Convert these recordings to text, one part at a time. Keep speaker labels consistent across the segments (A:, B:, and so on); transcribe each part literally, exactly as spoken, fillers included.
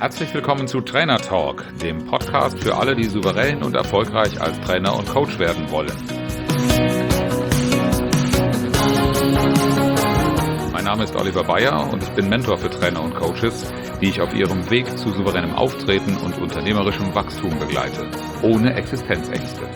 A: Herzlich willkommen zu Trainer Talk, dem Podcast für alle, die souverän und erfolgreich als Trainer und Coach werden wollen. Mein Name ist Oliver Bayer und ich bin Mentor für Trainer und Coaches, die ich auf ihrem Weg zu souveränem Auftreten und unternehmerischem Wachstum begleite, ohne Existenzängste.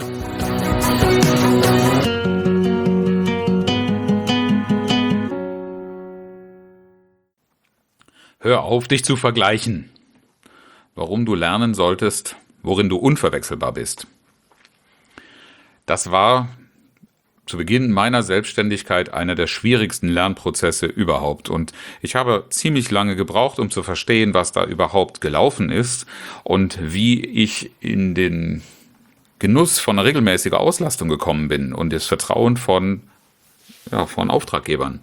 A: Hör auf, dich zu vergleichen. Warum du lernen solltest, worin du unverwechselbar bist. Das war zu Beginn meiner Selbstständigkeit einer der schwierigsten Lernprozesse überhaupt. Und ich habe ziemlich lange gebraucht, um zu verstehen, was da überhaupt gelaufen ist und wie ich in den Genuss von einer regelmäßigen Auslastung gekommen bin und das Vertrauen von, ja, von Auftraggebern.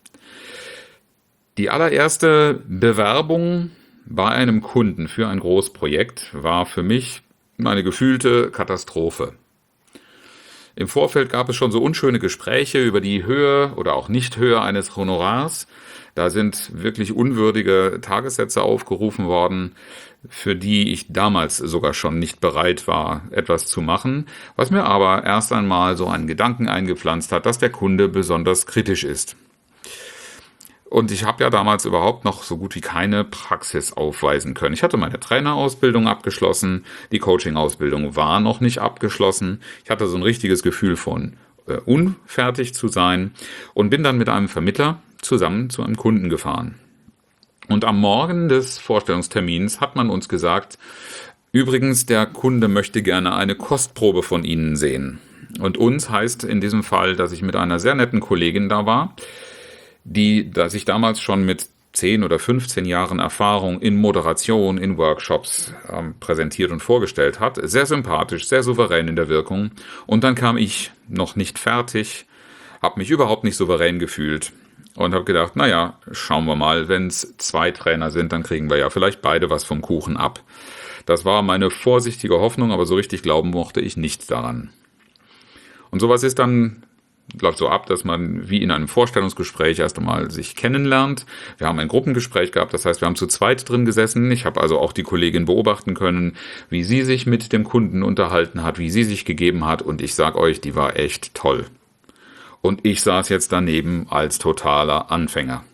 A: Die allererste Bewerbung bei einem Kunden für ein Großprojekt war für mich eine gefühlte Katastrophe. Im Vorfeld gab es schon so unschöne Gespräche über die Höhe oder auch Nichthöhe eines Honorars. Da sind wirklich unwürdige Tagessätze aufgerufen worden, für die ich damals sogar schon nicht bereit war, etwas zu machen, was mir aber erst einmal so einen Gedanken eingepflanzt hat, dass der Kunde besonders kritisch ist. Und ich habe ja damals überhaupt noch so gut wie keine Praxis aufweisen können. Ich hatte meine Trainerausbildung abgeschlossen, die Coaching-Ausbildung war noch nicht abgeschlossen. Ich hatte so ein richtiges Gefühl von äh, unfertig zu sein und bin dann mit einem Vermittler zusammen zu einem Kunden gefahren. Und am Morgen des Vorstellungstermins hat man uns gesagt, übrigens, der Kunde möchte gerne eine Kostprobe von Ihnen sehen. Und uns heißt in diesem Fall, dass ich mit einer sehr netten Kollegin da war, die da sich damals schon mit zehn oder fünfzehn Jahren Erfahrung in Moderation, in Workshops ähm, präsentiert und vorgestellt hat. Sehr sympathisch, sehr souverän in der Wirkung. Und dann kam ich noch nicht fertig, habe mich überhaupt nicht souverän gefühlt und habe gedacht, naja, schauen wir mal, wenn es zwei Trainer sind, dann kriegen wir ja vielleicht beide was vom Kuchen ab. Das war meine vorsichtige Hoffnung, aber so richtig glauben mochte ich nicht daran. Und sowas ist dann läuft so ab, dass man wie in einem Vorstellungsgespräch erst einmal sich kennenlernt. Wir haben ein Gruppengespräch gehabt, das heißt, wir haben zu zweit drin gesessen. Ich habe also auch die Kollegin beobachten können, wie sie sich mit dem Kunden unterhalten hat, wie sie sich gegeben hat. Und ich sag euch, die war echt toll. Und ich saß jetzt daneben als totaler Anfänger.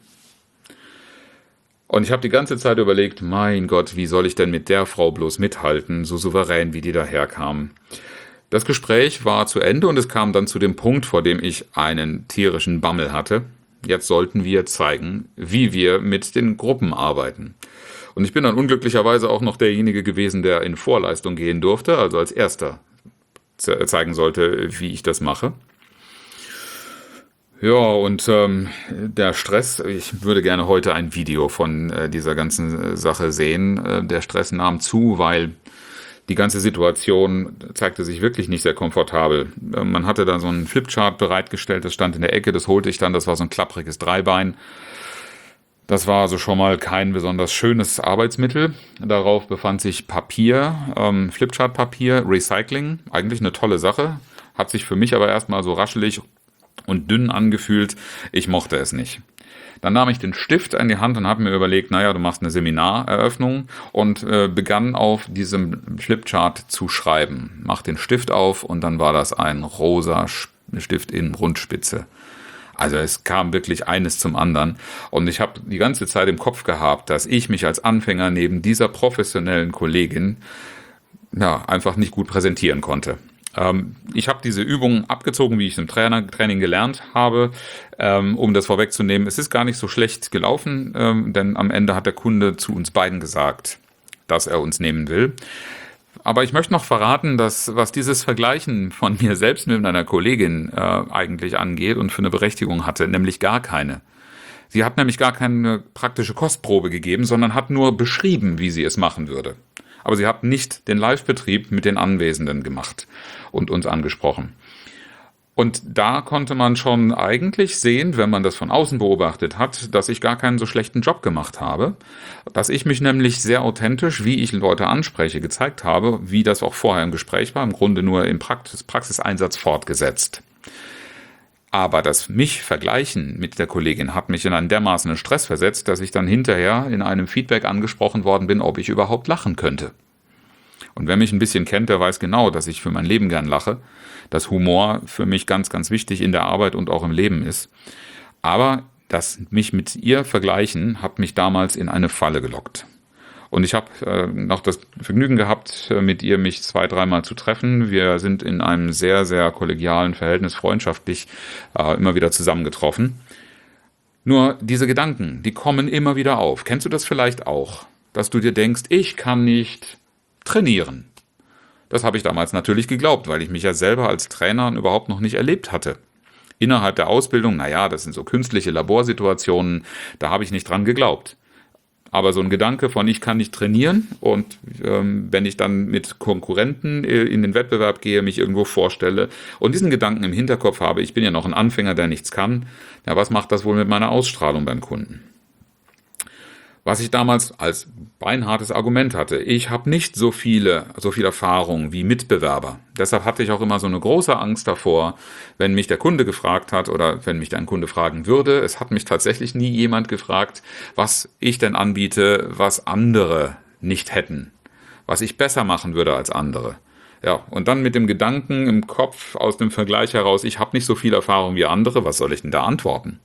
A: Und ich habe die ganze Zeit überlegt, mein Gott, wie soll ich denn mit der Frau bloß mithalten, so souverän, wie die daherkam. Das Gespräch war zu Ende und es kam dann zu dem Punkt, vor dem ich einen tierischen Bammel hatte. Jetzt sollten wir zeigen, wie wir mit den Gruppen arbeiten. Und ich bin dann unglücklicherweise auch noch derjenige gewesen, der in Vorleistung gehen durfte, also als Erster zeigen sollte, wie ich das mache. Ja, und ähm, der Stress, ich würde gerne heute ein Video von äh, dieser ganzen Sache sehen. Äh, der Stress nahm zu, weil die ganze Situation zeigte sich wirklich nicht sehr komfortabel. Man hatte da so einen Flipchart bereitgestellt, das stand in der Ecke, das holte ich dann, das war so ein klappriges Dreibein. Das war also schon mal kein besonders schönes Arbeitsmittel. Darauf befand sich Papier, ähm, Flipchart-Papier, Recycling, eigentlich eine tolle Sache, hat sich für mich aber erstmal so raschelig und dünn angefühlt, ich mochte es nicht. Dann nahm ich den Stift in die Hand und habe mir überlegt, naja, du machst eine Seminareröffnung und äh, begann auf diesem Flipchart zu schreiben. Mach den Stift auf und dann war das ein rosa Stift in Rundspitze. Also es kam wirklich eines zum anderen und ich habe die ganze Zeit im Kopf gehabt, dass ich mich als Anfänger neben dieser professionellen Kollegin ja einfach nicht gut präsentieren konnte. Ich habe diese Übung abgezogen, wie ich es im Trainer, Training gelernt habe, um das vorwegzunehmen. Es ist gar nicht so schlecht gelaufen, denn am Ende hat der Kunde zu uns beiden gesagt, dass er uns nehmen will. Aber ich möchte noch verraten, dass was dieses Vergleichen von mir selbst mit einer Kollegin eigentlich angeht und für eine Berechtigung hatte, nämlich gar keine. Sie hat nämlich gar keine praktische Kostprobe gegeben, sondern hat nur beschrieben, wie sie es machen würde. Aber sie hat nicht den Live-Betrieb mit den Anwesenden gemacht und uns angesprochen. Und da konnte man schon eigentlich sehen, wenn man das von außen beobachtet hat, dass ich gar keinen so schlechten Job gemacht habe, dass ich mich nämlich sehr authentisch, wie ich Leute anspreche, gezeigt habe, wie das auch vorher im Gespräch war, im Grunde nur im Praxis- Praxiseinsatz fortgesetzt. Aber das mich vergleichen mit der Kollegin hat mich in einen dermaßenen Stress versetzt, dass ich dann hinterher in einem Feedback angesprochen worden bin, ob ich überhaupt lachen könnte. Und wer mich ein bisschen kennt, der weiß genau, dass ich für mein Leben gern lache, dass Humor für mich ganz, ganz wichtig in der Arbeit und auch im Leben ist. Aber das mich mit ihr vergleichen, hat mich damals in eine Falle gelockt. Und ich habe äh, noch das Vergnügen gehabt, mit ihr mich zwei, dreimal zu treffen. Wir sind in einem sehr, sehr kollegialen Verhältnis, freundschaftlich äh, immer wieder zusammengetroffen. Nur diese Gedanken, die kommen immer wieder auf. Kennst du das vielleicht auch? Dass du dir denkst, ich kann nicht trainieren. Das habe ich damals natürlich geglaubt, weil ich mich ja selber als Trainer überhaupt noch nicht erlebt hatte. Innerhalb der Ausbildung, naja, das sind so künstliche Laborsituationen, da habe ich nicht dran geglaubt. Aber so ein Gedanke von, ich kann nicht trainieren und ähm, wenn ich dann mit Konkurrenten äh, in den Wettbewerb gehe, mich irgendwo vorstelle und diesen Gedanken im Hinterkopf habe, ich bin ja noch ein Anfänger, der nichts kann, ja, was macht das wohl mit meiner Ausstrahlung beim Kunden? Was ich damals als beinhartes Argument hatte, ich habe nicht so viele, so viel Erfahrung wie Mitbewerber. Deshalb hatte ich auch immer so eine große Angst davor, wenn mich der Kunde gefragt hat oder wenn mich ein Kunde fragen würde. Es hat mich tatsächlich nie jemand gefragt, was ich denn anbiete, was andere nicht hätten, was ich besser machen würde als andere. Ja, und dann mit dem Gedanken im Kopf aus dem Vergleich heraus, ich habe nicht so viel Erfahrung wie andere, was soll ich denn da antworten?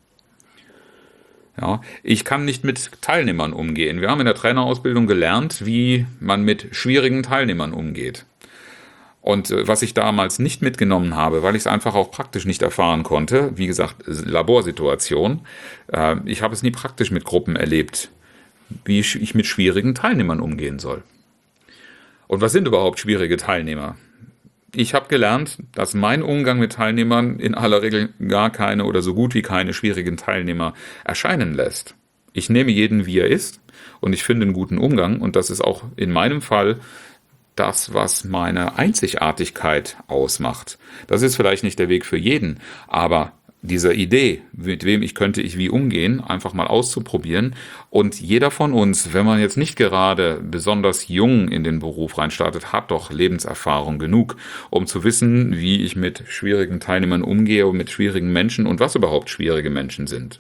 A: Ja, ich kann nicht mit Teilnehmern umgehen. Wir haben in der Trainerausbildung gelernt, wie man mit schwierigen Teilnehmern umgeht. Und äh, was ich damals nicht mitgenommen habe, weil ich es einfach auch praktisch nicht erfahren konnte, wie gesagt, Laborsituation, äh, ich habe es nie praktisch mit Gruppen erlebt, wie ich mit schwierigen Teilnehmern umgehen soll. Und was sind überhaupt schwierige Teilnehmer? Ich habe gelernt, dass mein Umgang mit Teilnehmern in aller Regel gar keine oder so gut wie keine schwierigen Teilnehmer erscheinen lässt. Ich nehme jeden, wie er ist, und ich finde einen guten Umgang, und das ist auch in meinem Fall das, was meine Einzigartigkeit ausmacht. Das ist vielleicht nicht der Weg für jeden, aber diese Idee, mit wem ich könnte ich wie umgehen, einfach mal auszuprobieren. Und jeder von uns, wenn man jetzt nicht gerade besonders jung in den Beruf reinstartet, hat doch Lebenserfahrung genug, um zu wissen, wie ich mit schwierigen Teilnehmern umgehe und mit schwierigen Menschen und was überhaupt schwierige Menschen sind.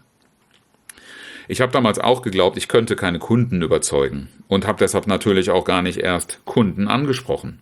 A: Ich habe damals auch geglaubt, ich könnte keine Kunden überzeugen und habe deshalb natürlich auch gar nicht erst Kunden angesprochen.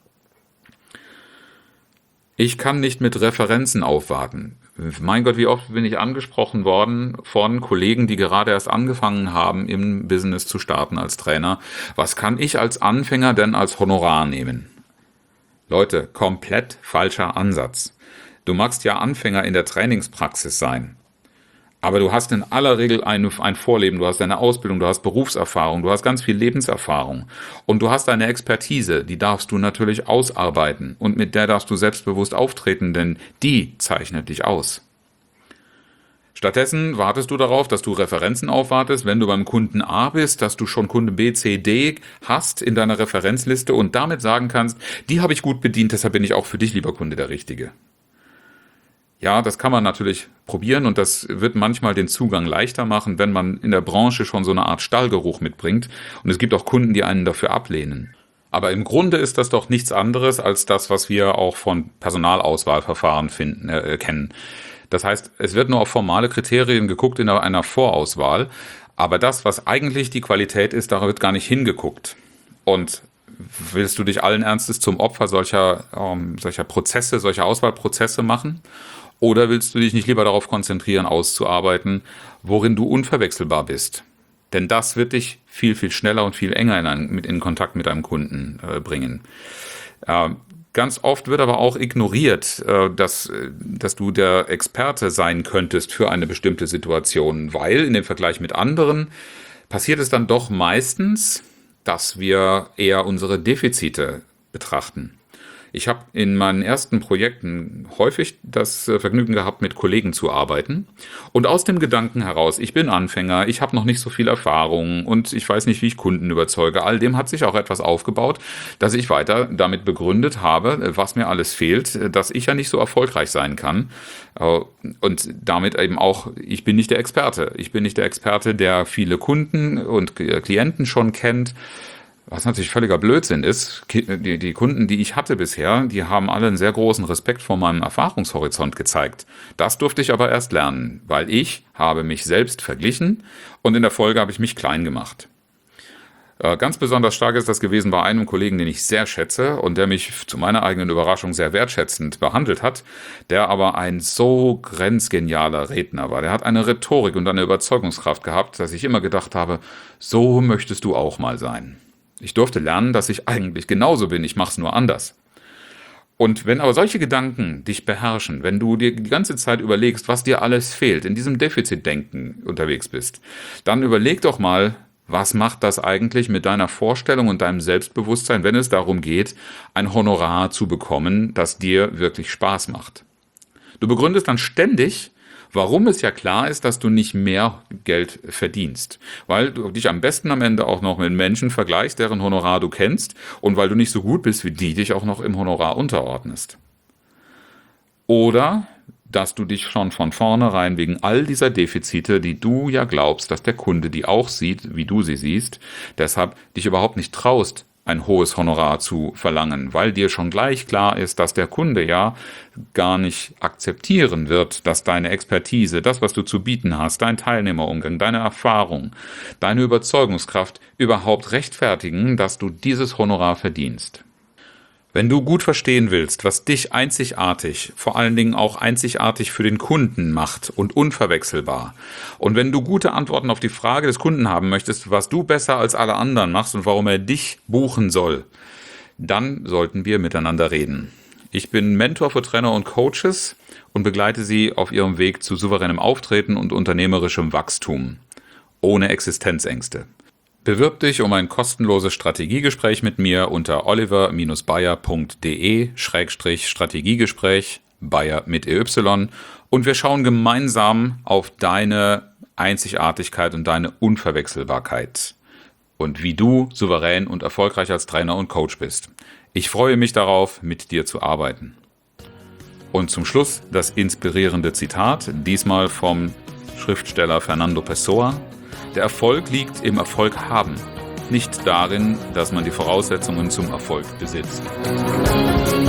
A: Ich kann nicht mit Referenzen aufwarten. Mein Gott, wie oft bin ich angesprochen worden von Kollegen, die gerade erst angefangen haben, im Business zu starten als Trainer. Was kann ich als Anfänger denn als Honorar nehmen? Leute, komplett falscher Ansatz. Du magst ja Anfänger in der Trainingspraxis sein. Aber du hast in aller Regel ein, ein Vorleben, du hast eine Ausbildung, du hast Berufserfahrung, du hast ganz viel Lebenserfahrung und du hast eine Expertise, die darfst du natürlich ausarbeiten und mit der darfst du selbstbewusst auftreten, denn die zeichnet dich aus. Stattdessen wartest du darauf, dass du Referenzen aufwartest, wenn du beim Kunden A bist, dass du schon Kunde B, C, D hast in deiner Referenzliste und damit sagen kannst, die habe ich gut bedient, deshalb bin ich auch für dich, lieber Kunde, der Richtige. Ja, das kann man natürlich probieren und das wird manchmal den Zugang leichter machen, wenn man in der Branche schon so eine Art Stallgeruch mitbringt. Und es gibt auch Kunden, die einen dafür ablehnen. Aber im Grunde ist das doch nichts anderes als das, was wir auch von Personalauswahlverfahren finden, äh, kennen. Das heißt, es wird nur auf formale Kriterien geguckt in einer Vorauswahl. Aber das, was eigentlich die Qualität ist, da wird gar nicht hingeguckt. Und willst du dich allen Ernstes zum Opfer solcher, ähm, solcher Prozesse, solcher Auswahlprozesse machen? Oder willst du dich nicht lieber darauf konzentrieren, auszuarbeiten, worin du unverwechselbar bist? Denn das wird dich viel, viel schneller und viel enger in, einen, in Kontakt mit deinem Kunden äh, bringen. Äh, ganz oft wird aber auch ignoriert, äh, dass, dass du der Experte sein könntest für eine bestimmte Situation, weil in dem Vergleich mit anderen passiert es dann doch meistens, dass wir eher unsere Defizite betrachten. Ich habe in meinen ersten Projekten häufig das Vergnügen gehabt, mit Kollegen zu arbeiten. Und aus dem Gedanken heraus, ich bin Anfänger, ich habe noch nicht so viel Erfahrung und ich weiß nicht, wie ich Kunden überzeuge. All dem hat sich auch etwas aufgebaut, dass ich weiter damit begründet habe, was mir alles fehlt, dass ich ja nicht so erfolgreich sein kann. Und damit eben auch, ich bin nicht der Experte. Ich bin nicht der Experte, der viele Kunden und Klienten schon kennt. Was natürlich völliger Blödsinn ist, die, die Kunden, die ich hatte bisher, die haben alle einen sehr großen Respekt vor meinem Erfahrungshorizont gezeigt. Das durfte ich aber erst lernen, weil ich habe mich selbst verglichen und in der Folge habe ich mich klein gemacht. Ganz besonders stark ist das gewesen bei einem Kollegen, den ich sehr schätze und der mich zu meiner eigenen Überraschung sehr wertschätzend behandelt hat, der aber ein so grenzgenialer Redner war. Der hat eine Rhetorik und eine Überzeugungskraft gehabt, dass ich immer gedacht habe, so möchtest du auch mal sein. Ich durfte lernen, dass ich eigentlich genauso bin, ich mache es nur anders. Und wenn aber solche Gedanken dich beherrschen, wenn du dir die ganze Zeit überlegst, was dir alles fehlt, in diesem Defizitdenken unterwegs bist, dann überleg doch mal, was macht das eigentlich mit deiner Vorstellung und deinem Selbstbewusstsein, wenn es darum geht, ein Honorar zu bekommen, das dir wirklich Spaß macht? Du begründest dann ständig, warum es ja klar ist, dass du nicht mehr Geld verdienst. Weil du dich am besten am Ende auch noch mit Menschen vergleichst, deren Honorar du kennst und weil du nicht so gut bist wie die, dich auch noch im Honorar unterordnest. Oder dass du dich schon von vornherein wegen all dieser Defizite, die du ja glaubst, dass der Kunde die auch sieht, wie du sie siehst, deshalb dich überhaupt nicht traust, ein hohes Honorar zu verlangen, weil dir schon gleich klar ist, dass der Kunde ja gar nicht akzeptieren wird, dass deine Expertise, das, was du zu bieten hast, dein Teilnehmerumgang, deine Erfahrung, deine Überzeugungskraft überhaupt rechtfertigen, dass du dieses Honorar verdienst. Wenn du gut verstehen willst, was dich einzigartig, vor allen Dingen auch einzigartig für den Kunden macht und unverwechselbar, und wenn du gute Antworten auf die Frage des Kunden haben möchtest, was du besser als alle anderen machst und warum er dich buchen soll, dann sollten wir miteinander reden. Ich bin Mentor für Trainer und Coaches und begleite sie auf ihrem Weg zu souveränem Auftreten und unternehmerischem Wachstum, ohne Existenzängste. Bewirb dich um ein kostenloses Strategiegespräch mit mir unter oliver Bindestrich bayer punkt de Schrägstrich Strategiegespräch, Bayer mit E Y, und wir schauen gemeinsam auf deine Einzigartigkeit und deine Unverwechselbarkeit und wie du souverän und erfolgreich als Trainer und Coach bist. Ich freue mich darauf, mit dir zu arbeiten. Und zum Schluss das inspirierende Zitat, diesmal vom Schriftsteller Fernando Pessoa: Der Erfolg liegt im Erfolg haben, nicht darin, dass man die Voraussetzungen zum Erfolg besitzt.